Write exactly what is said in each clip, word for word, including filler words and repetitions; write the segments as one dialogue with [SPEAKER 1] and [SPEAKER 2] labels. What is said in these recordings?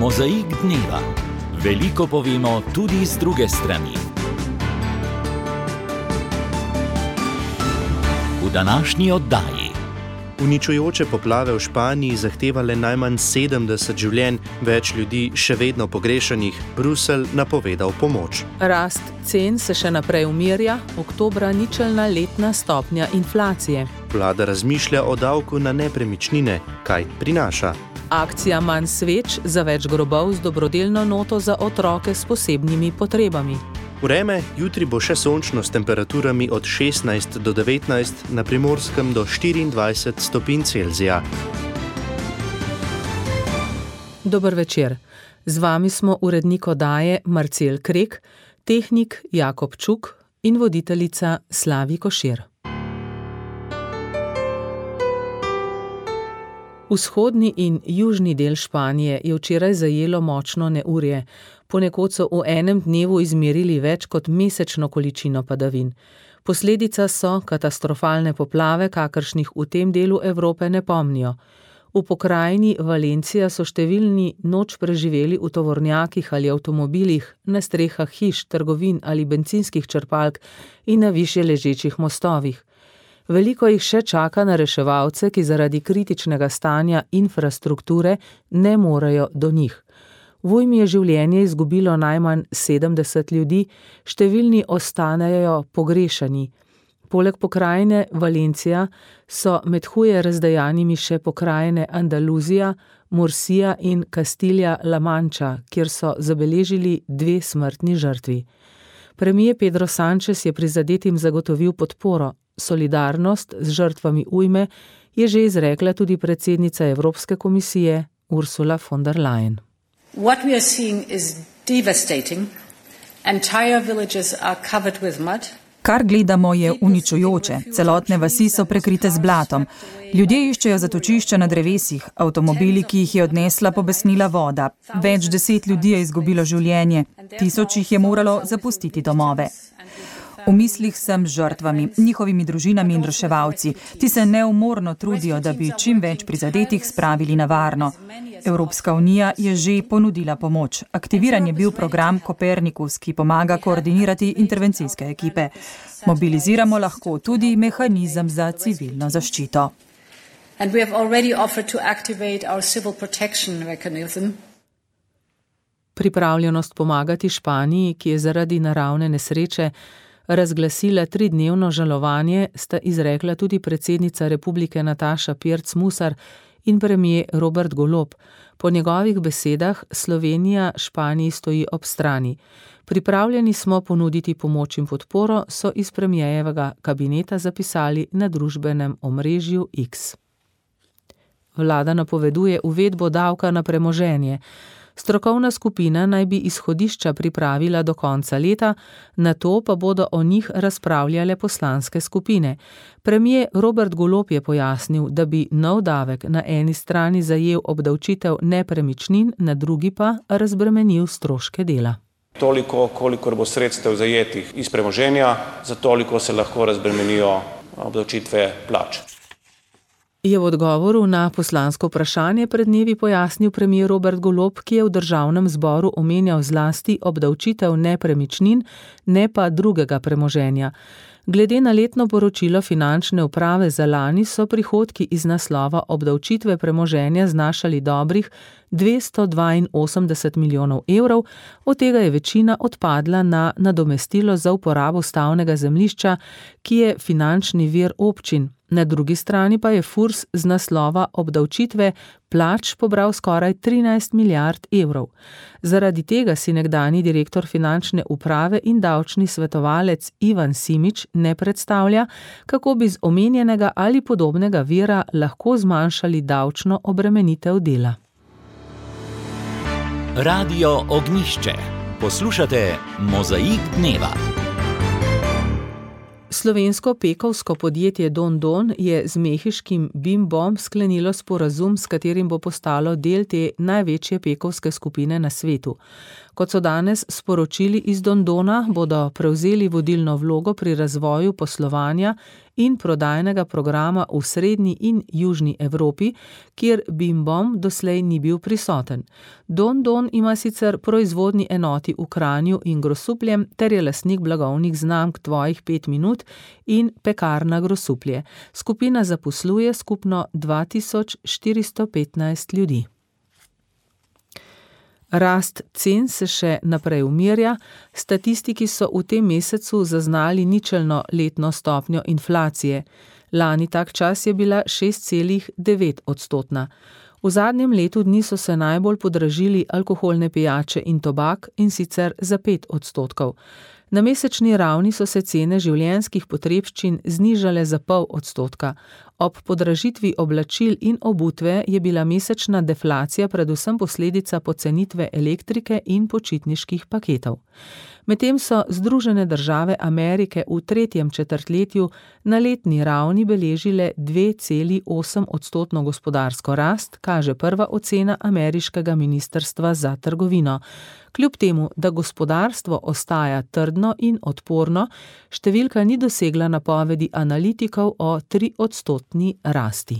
[SPEAKER 1] Mozaik dneva. Veliko povemo tudi z druge strani. V današnji oddaji.
[SPEAKER 2] Uničujoče poplave v Španiji zahtevale najmanj sedemdeset življenj, več ljudi še vedno pogrešanih, Bruselj napovedal pomoč.
[SPEAKER 3] Rast cen se še naprej umirja, oktobra ničelna letna stopnja inflacije.
[SPEAKER 2] Vlada razmišlja o davku na nepremičnine, kaj prinaša.
[SPEAKER 3] Akcija Manj sveč za več grobov z dobrodelno noto za otroke s posebnimi potrebami.
[SPEAKER 2] Vreme, jutri bo še sončno s temperaturami od šestnajst do devetnajst, na Primorskem do štiriindvajset stopinj Celzija.
[SPEAKER 3] Dober večer. Z vami smo urednik oddaje Marcel Krek, tehnik Jakob Čuk in voditeljica Slavi Košir. Vzhodni in južni del Španije je včeraj zajelo močno neurje. Ponekod so v enem dnevu izmerili več kot mesečno količino padavin. Posledica so katastrofalne poplave, kakršnih v tem delu Evrope ne pomnijo. V pokrajini Valencija so številni noč preživeli v tovornjakih ali avtomobilih, na strehah hiš, trgovin ali bencinskih črpalk in na višje ležečih mostovih. Veliko jih še čaka na reševalce, ki zaradi kritičnega stanja infrastrukture ne morejo do njih. V ujmi je življenje izgubilo najmanj sedemdeset ljudi, številni ostanejo pogrešani. Poleg pokrajine Valencija so med huje razdejanimi še pokrajine Andaluzija, Mursija in Kastilja-La Manča, kjer so zabeležili dve smrtni žrtvi. Premier Pedro Sánchez je prizadetim zagotovil podporo. Solidarnost z žrtvami ujme je že izrekla tudi predsednica Evropske komisije Ursula von der Leyen.
[SPEAKER 4] What we are seeing is devastating. Entire villages are covered with mud.
[SPEAKER 5] Kar gledamo je uničujoče. Celotne vasi so prekrite z blatom. Ljudje iščejo zatočišča na drevesih, avtomobili, ki jih je odnesla pobesnila voda. Več deset ljudi je izgubilo življenje, tisoč jih je moralo zapustiti domove. V mislih sem z žrtvami, njihovimi družinami in reševalci. Ti se neumorno trudijo, da bi čim več prizadetih spravili na varno. Evropska unija je že ponudila pomoč. Aktiviran je bil program Copernicus, ki pomaga koordinirati intervencijske ekipe. Mobiliziramo lahko tudi mehanizem za civilno zaščito.
[SPEAKER 4] And we have already offered to activate our civil protection mechanism.
[SPEAKER 3] Pripravljenost pomagati Španiji, ki je zaradi naravne nesreče razglasila tridnevno žalovanje, sta izrekla tudi predsednica Republike Nataša Pirc Musar in premier Robert Golob. Po njegovih besedah Slovenija Španiji stoji ob strani. Pripravljeni smo ponuditi pomoč in podporo, so iz premierjevega kabineta zapisali na družbenem omrežju X. Vlada napoveduje uvedbo davka na premoženje. Strokovna skupina naj bi izhodišča pripravila do konca leta, nato pa bodo o njih razpravljale poslanske skupine. Premier Robert Golob je pojasnil, da bi nov davek na eni strani zajel obdavčitev nepremičnin, na drugi pa razbremenil stroške dela.
[SPEAKER 6] Toliko, kolikor bo sredstev zajetih iz premoženja, za toliko se lahko razbremenijo obdavčitve plač.
[SPEAKER 3] Je v odgovoru na poslansko vprašanje pred dnevi pojasnil premier Robert Golob, ki je v državnem zboru omenjal zlasti obdavčitev nepremičnin, ne pa drugega premoženja. Glede na letno poročilo finančne uprave za lani so prihodki iz naslova obdavčitve premoženja znašali dobrih dvesto dvainosemdeset milijonov evrov, od tega je večina odpadla na nadomestilo za uporabo stavnega zemljišča, ki je finančni vir občin. Na drugi strani pa je Furs z naslova obdavčitve plač pobral skoraj trinajst milijard evrov. Zaradi tega si nekdanji direktor finančne uprave in davčni svetovalec Ivan Simič ne predstavlja, kako bi z omenjenega ali podobnega vira lahko zmanjšali davčno obremenitev dela.
[SPEAKER 1] Radio Ognjišče. Poslušate Mozaik dneva.
[SPEAKER 3] Slovensko pekovsko podjetje Don Don je z mehiškim Bimbom sklenilo sporazum, s katerim bo postalo del te največje pekovske skupine na svetu. Kot so danes sporočili iz Don Dona, bodo prevzeli vodilno vlogo pri razvoju poslovanja in prodajnega programa v srednji in južni Evropi, kjer Bim Bom doslej ni bil prisoten. Don Don ima sicer proizvodni enoti v Kranju in Grosupljem ter je lastnik blagovnih znamk Tvojih pet minut in Pekarna Grosuplje. Skupina zaposluje skupno dva tisoč štiristo petnajst ljudi. Rast cen se še naprej umirja, statistiki so v tem mesecu zaznali ničelno letno stopnjo inflacije. Lani tak čas je bila šest celih devet odstotna. V zadnjem letu dni so se najbolj podražili alkoholne pijače in tobak, in sicer za pet odstotkov. Na mesečni ravni so se cene življenjskih potrebščin znižale za pol odstotka. Ob podražitvi oblačil in obutve je bila mesečna deflacija predvsem posledica pocenitve elektrike in počitniških paketov. Medtem so Združene države Amerike v tretjem četrtletju na letni ravni beležile dve celi osem odstotno gospodarsko rast, kaže prva ocena ameriškega ministrstva za trgovino. Kljub temu, da gospodarstvo ostaja trdno in odporno, številka ni dosegla napovedi analitikov o tri odstotni rasti.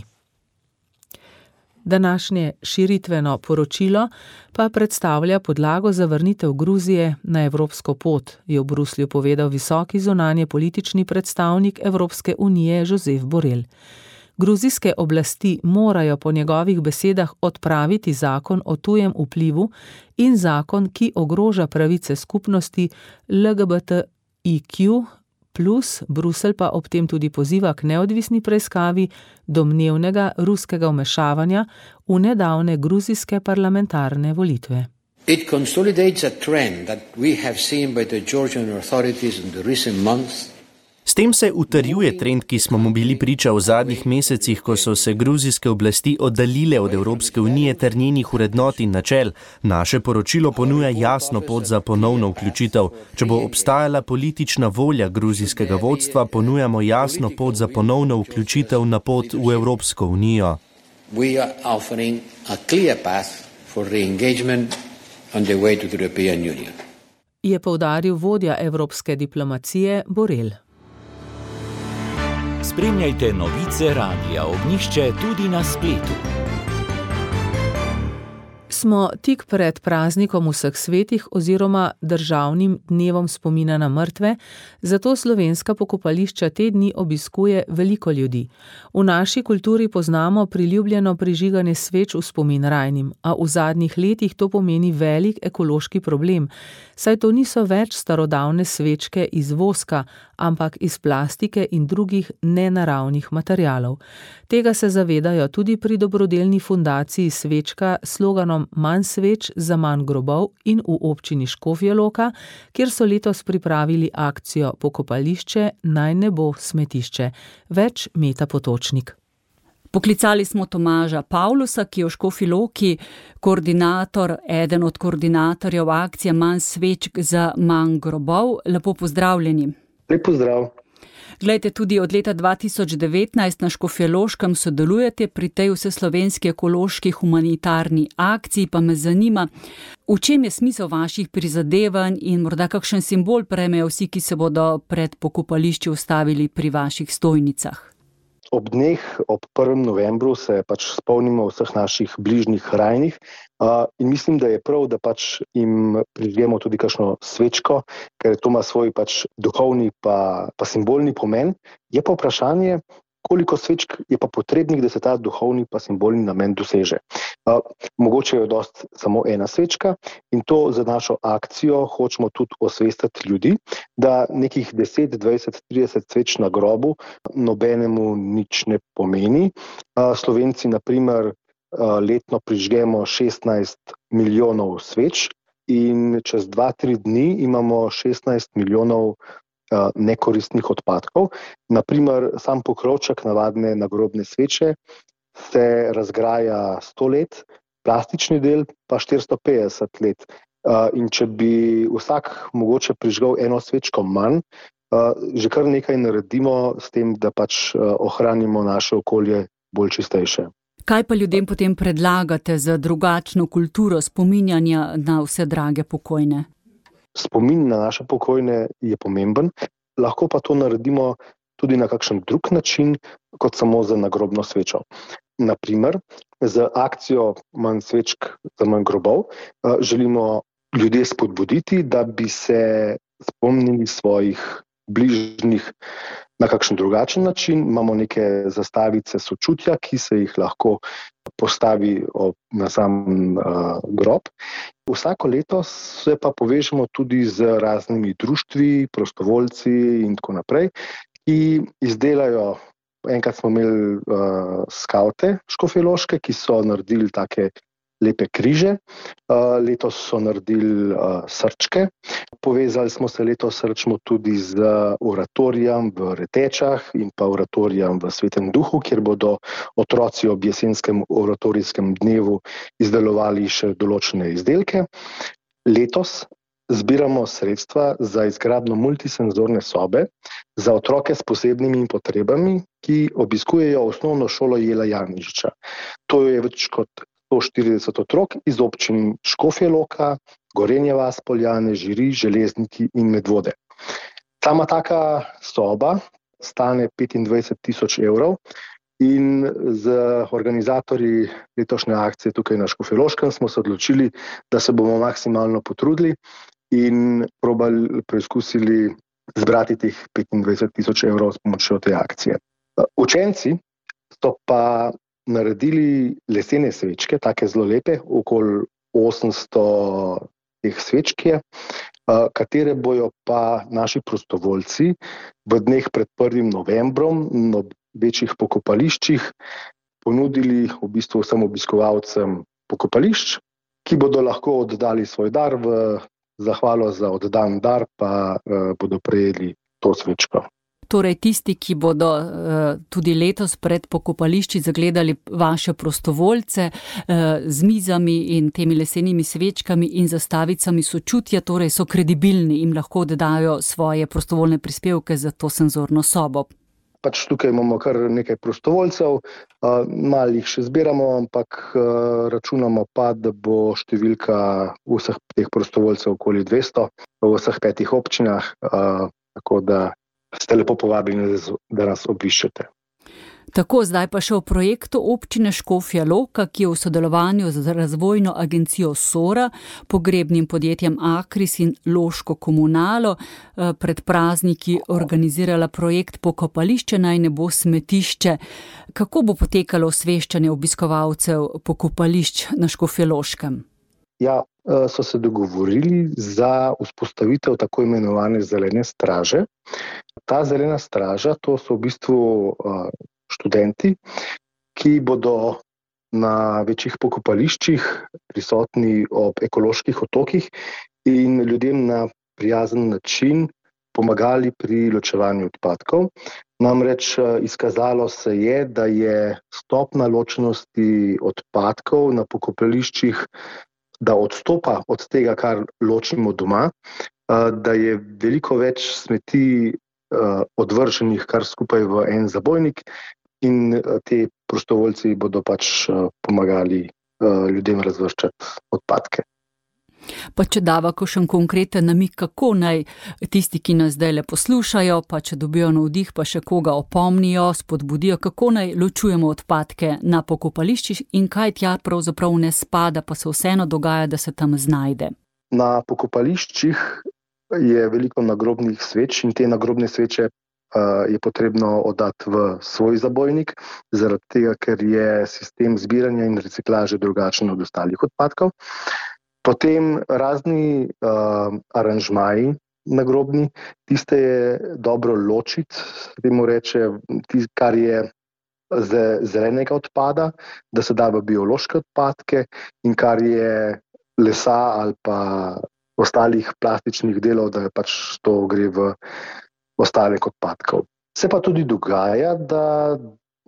[SPEAKER 3] Današnje širitveno poročilo pa predstavlja podlago za vrnitev Gruzije na evropsko pot, je v Bruslju povedal visoki zunanje politični predstavnik Evropske unije Josep Borrell. Gruzijske oblasti morajo po njegovih besedah odpraviti zakon o tujem vplivu in zakon, ki ogroža pravice skupnosti L G B T I Q plus, Bruselj pa ob tem tudi poziva k neodvisni preiskavi domnevnega ruskega vmešavanja v nedavne gruzijske parlamentarne volitve.
[SPEAKER 7] It consolidates a trend that we have seen by the Georgian authorities in the recent months.
[SPEAKER 2] S tem se utrjuje trend, ki smo mu bili priča v zadnjih mesecih, ko so se gruzijske oblasti oddaljile od Evropske unije ter njenih vrednot in načel. Naše poročilo ponuja jasno pot za ponovno vključitev. Če bo obstajala politična volja gruzijskega vodstva, ponujamo jasno pot za ponovno vključitev na pot v Evropsko unijo.
[SPEAKER 7] We are offering a clear path for re-engagement on the way to the European Union.
[SPEAKER 3] Je poudaril vodja evropske diplomacije Borrell.
[SPEAKER 1] Spremljajte novice Radia Ognjišče tudi na spletu.
[SPEAKER 3] Smo tik pred praznikom vseh svetih oziroma državnim dnevom spomina na mrtve, zato slovenska pokopališča te dni obiskuje veliko ljudi. V naši kulturi poznamo priljubljeno prižiganje sveč v spomin rajnim, a v zadnjih letih to pomeni velik ekološki problem, saj to niso več starodavne svečke iz voska, ampak iz plastike in drugih nenaravnih materialov. Tega se zavedajo tudi pri dobrodelni fundaciji Svečka s sloganom Manj sveč za manj grobov in v občini Škofja Loka, kjer so letos pripravili akcijo Pokopališče naj ne bo smetišče. Več Meta Potočnik.
[SPEAKER 8] Poklicali smo Tomaža Pavlusa, ki je v Škofji Loki koordinator, eden od koordinatorjev akcije Manj svečk za manj grobov. Lepo pozdravljeni.
[SPEAKER 9] Lep pozdrav.
[SPEAKER 8] Glejte, tudi od leta dva tisoč devetnajst na Škofjeloškem sodelujete pri tej vseslovenski ekološki humanitarni akciji, pa me zanima, v čem je smisel vaših prizadevanj in morda kakšen simbol prejmejo vsi, ki se bodo pred pokopališči ustavili pri vaših stojnicah?
[SPEAKER 9] Ob dneh, ob prvem novembru se pač spomnimo vseh naših bližnjih rajnih uh, in mislim, da je prav, da pač jim prižgemo tudi kakšno svečko, ker to ima svoj pač duhovni pa, pa simbolni pomen. Je pa vprašanje, koliko svečk je pa potrebnih, da se ta duhovni pa simbolni namen doseže. Uh, mogoče je dost samo ena svečka in to za našo akcijo hočemo tudi osvestiti ljudi, da nekih deset, dvajset, trideset sveč na grobu nobenemu nič ne pomeni. Uh, Slovenci, na primer, uh, letno prižgemo šestnajst milijonov sveč in čez dva, tri dni imamo šestnajst milijonov nekoristnih odpadkov. Naprimer, sam pokrovček navadne nagrobne sveče se razgraja sto let, plastični del pa štiristo petdeset let. In če bi vsak mogoče prižgal eno svečko manj, že kar nekaj naredimo s tem, da pač ohranimo naše okolje bolj čistejše.
[SPEAKER 8] Kaj pa ljudem potem predlagate za drugačno kulturo spominjanja na vse drage pokojne?
[SPEAKER 9] Spomin na naše pokojne je pomemben, lahko pa to naredimo tudi na kakšen drug način, kot samo za nagrobno svečo. Naprimer, z akcijo Manj svečk za manj grobov želimo ljudje spodbuditi, da bi se spomnili svojih bližnjih na kakšen drugačen način. Imamo neke zastavice sočutja, ki se jih lahko postavi na sam uh, grob. Vsako leto se pa povežemo tudi z raznimi društvi, prostovoljci in tako naprej, ki izdelajo. Enkrat smo imeli uh, skavte škofjeloške, ki so naredili take lepe križe. Uh, letos so naredili uh, srčke. Povezali smo se letos srčmo tudi z oratorijem v Retečah in pa oratorijem v Svetem duhu, kjer bodo otroci ob jesenskem oratorijskem dnevu izdelovali še določene izdelke. Letos zbiramo sredstva za izgradnjo multisenzorne sobe za otroke s posebnimi potrebami, ki obiskujejo osnovno šolo Jela Janežiča. To je več kot sto štirideset otrok iz občin Škofja Loka, Gorenja vas, Poljane, Žiri, Železniki in Medvode. Sama taka soba stane petindvajset tisoč evrov in z organizatorji letošnje akcije tukaj na Škofjeloškem smo se odločili, da se bomo maksimalno potrudili in probali preizkusili zbrati teh petindvajset tisoč evrov s pomočjo te akcije. Učenci so pa naredili lesene svečke, take zelo lepe, okoli osemsto teh svečk je, katere bojo pa naši prostovoljci v dneh pred prvim novembrom na večjih pokopališčih ponudili v bistvu vsem obiskovalcem pokopališč, ki bodo lahko oddali svoj dar v zahvalo za oddan dar, pa uh, bodo prejeli to svečko.
[SPEAKER 8] Torej tisti, ki bodo uh, tudi letos pred pokopališči zagledali vaše prostovoljce uh, z mizami in temi lesenimi svečkami in zastavicami sočutja, torej so kredibilni in lahko oddajo svoje prostovoljne prispevke za to senzorno sobo.
[SPEAKER 9] Pač tukaj imamo kar nekaj prostovoljcev, malo jih še zbiramo, ampak računamo pa, da bo številka vseh teh prostovoljcev okoli dvesto v vseh petih občinah, tako da ste lepo povabljeni, da nas obiščete.
[SPEAKER 8] Tako, zdaj pa še o projektu občine Škofja Loka, ki je v sodelovanju z razvojno agencijo Sora, pogrebnim podjetjem Akris in Loško komunalo pred prazniki organizirala projekt Pokopališče naj ne bo smetišče. Kako bo potekalo osveščanje obiskovalcev pokopališč na Škofjeloškem?
[SPEAKER 9] Ja, so se dogovorili za vzpostavitev tako imenovane zelene straže. Ta zelena straža, to so v bistvu študenti, ki bodo na večjih pokopališčih prisotni ob ekoloških otokih in ljudem na prijazen način pomagali pri ločevanju odpadkov. Namreč izkazalo se je, da je stopna ločenosti odpadkov na pokopališčih, da odstopa od tega, kar ločimo doma, da je veliko več smeti odvrženih kar skupaj v en zabojnik in te prostovoljci bodo pač pomagali ljudem razvrščati odpadke.
[SPEAKER 8] Pa če dava kakšen konkreten namig, kako naj tisti, ki nas zdaj le poslušajo, pa če dobijo navdih, pa še koga opomnijo, spodbudijo, kako naj ločujemo odpadke na pokopališčih in kaj tja pravzaprav ne spada, pa se vseeno dogaja, da se tam znajde.
[SPEAKER 9] Na pokopališčih je veliko nagrobnih sveč in te nagrobne sveče uh, je potrebno oddati v svoj zabojnik, zaradi tega, ker je sistem zbiranja in reciklaže drugačen od ostalih odpadkov. Potem razni uh, aranžmaji nagrobni, tiste je dobro ločiti, temu reče, tist, kar je zelenega odpada, da se da v biološke odpadke in kar je lesa ali pa ostalih plastičnih delov, da je pač to gre v ostalih odpadkov. Se pa tudi dogaja, da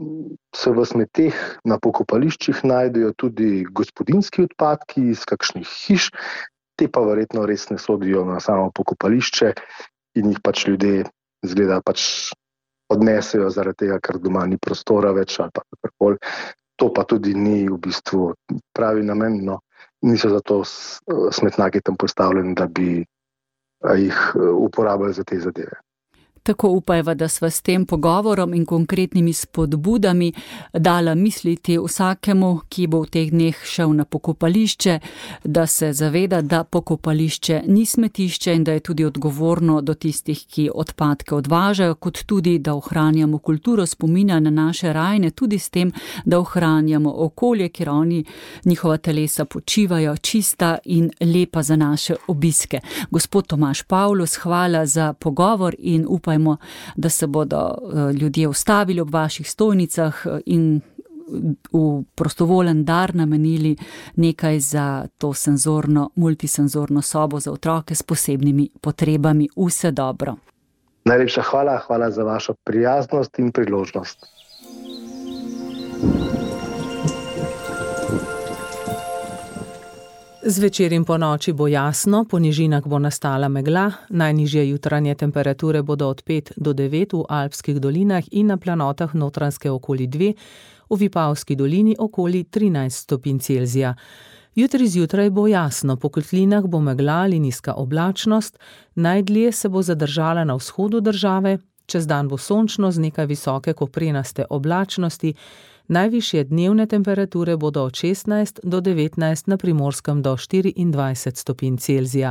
[SPEAKER 9] se v smeteh na pokopališčih najdejo tudi gospodinjski odpadki iz kakšnih hiš, te pa verjetno res ne sodijo na samo pokopališče in jih pač ljudje izgleda pač odnesejo zaradi tega, ker doma ni prostora več ali pa kakorkoli. To pa tudi ni v bistvu pravi namen, no. Niso zato smetnjaki tam postavljeni, da bi jih uporabljali za te zadeve.
[SPEAKER 8] Tako upajva, da sva s tem pogovorom in konkretnimi spodbudami dala misliti vsakemu, ki bo v teh dneh šel na pokopališče, da se zaveda, da pokopališče ni smetišče in da je tudi odgovorno do tistih, ki odpadke odvažajo, kot tudi, da ohranjamo kulturo spomina na naše rajne, tudi s tem, da ohranjamo okolje, kjer oni, njihova telesa počivajo, čista in lepa za naše obiske. Gospod Tomaž Pavlus, hvala za pogovor in upajmo, da se bodo ljudje ustavili ob vaših stojnicah in v prostovoljen dar namenili nekaj za to senzorno, multisenzorno sobo za otroke s posebnimi potrebami. Vse dobro.
[SPEAKER 9] Najlepša hvala, hvala za vašo prijaznost in priložnost.
[SPEAKER 3] Zvečer in po noči bo jasno, po nižinah bo nastala megla, najnižje jutranje temperature bodo od pet do devet v Alpskih dolinah in na planotah Notranjske okoli dve, v Vipavski dolini okoli trinajst stopinj Celzija. Jutri zjutraj bo jasno, po kotlinah bo megla ali nizka oblačnost, najdlje se bo zadržala na vzhodu države, čez dan bo sončno z nekaj visoke koprenaste oblačnosti, najvišje dnevne temperature bodo od šestnajst do devetnajst, na Primorskem do štiriindvajset stopinj Celzija.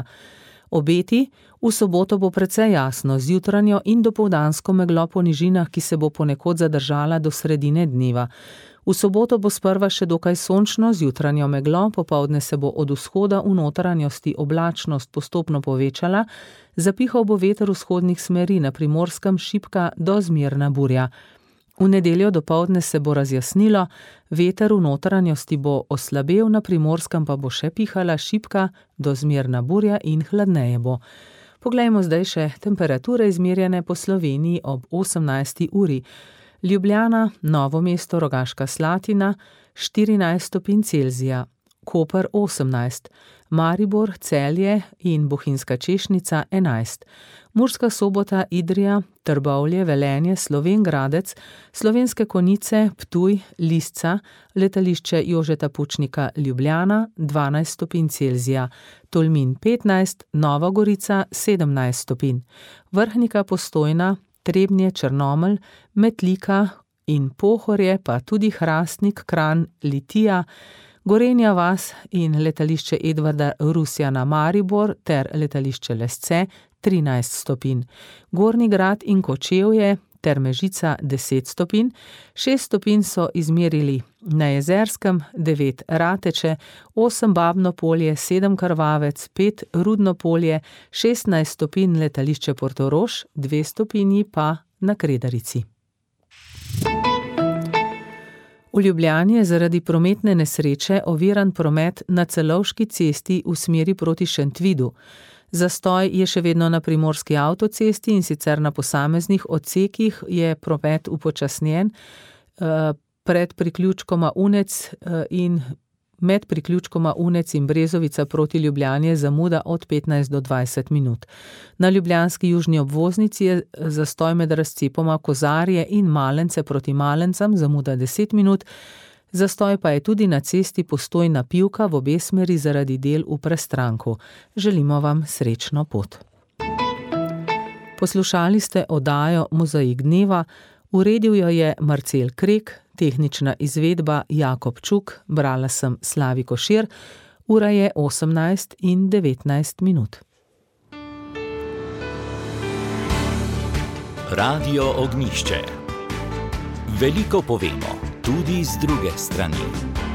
[SPEAKER 3] Obeti: v soboto bo precej jasno z jutranjo in dopoldansko meglo po nižinah, ki se bo ponekod zadržala do sredine dneva. V soboto bo sprva še dokaj sončno z jutranjo meglo, popoldne se bo od vzhoda v notranjosti oblačnost postopno povečala, zapihal bo veter vzhodnih smeri, na Primorskem šibka do zmerna burja. V nedeljo dopoldne se bo razjasnilo, veter v notranjosti bo oslabel, na Primorskem pa bo še pihala šibka do zmerna burja in hladneje bo. Poglejmo zdaj še temperature izmerjene po Sloveniji ob osemnajsti uri. Ljubljana, Novo mesto, Rogaška Slatina štirinajst stopinj Celzija, Koper osemnajst, Maribor, Celje in Bohinjska Češnica enajst, Murska Sobota, Idrija, Trbovlje, Velenje, Slovenj Gradec, Slovenske Konjice, Ptuj, Lisca, letališče Jožeta Pučnika Ljubljana dvanajst stopinj Celzija, Tolmin petnajst, Nova Gorica sedemnajst stopinj, Vrhnika, Postojna, Trebnje, Črnomelj, Metlika in Pohorje, pa tudi Hrastnik, Kranj, Litija, Gorenja vas in letališče Edvarda Rusjana Maribor ter letališče Lesce trinajst stopinj, Gornji Grad in Kočevje ter Mežica deset stopinj, šest stopinj so izmerili na Jezerskem, devet Rateče, osem Babno Polje, sedem Krvavec, pet Rudno Polje, šestnajst stopinj letališče Portorož, dve stopinji pa na Kredarici. V Ljubljani je zaradi prometne nesreče oviran promet na Celovški cesti v smeri proti Šentvidu. Zastoj je še vedno na Primorski avtocesti in sicer na posameznih odsekih je promet upočasnjen pred priključkoma Unec in med priključkoma Unec in Brezovica proti Ljubljani je zamuda od petnajst do dvajset minut. Na ljubljanski južni obvoznici je zastoj med razcepoma Kozarje in Malence proti Malencem, zamuda deset minut, zastoj pa je tudi na cesti Postojna-Pivka v obe smeri zaradi del v Prestranku. Želimo vam srečno pot. Poslušali ste oddajo Mozaik dneva, uredil jo je Marcel Krek, tehnična izvedba Jakob Čuk, brala sem Slavi Košir, ura je osemnajst in devetnajst minut.
[SPEAKER 1] Radio Ognjišče. Veliko povemo, tudi z druge strani.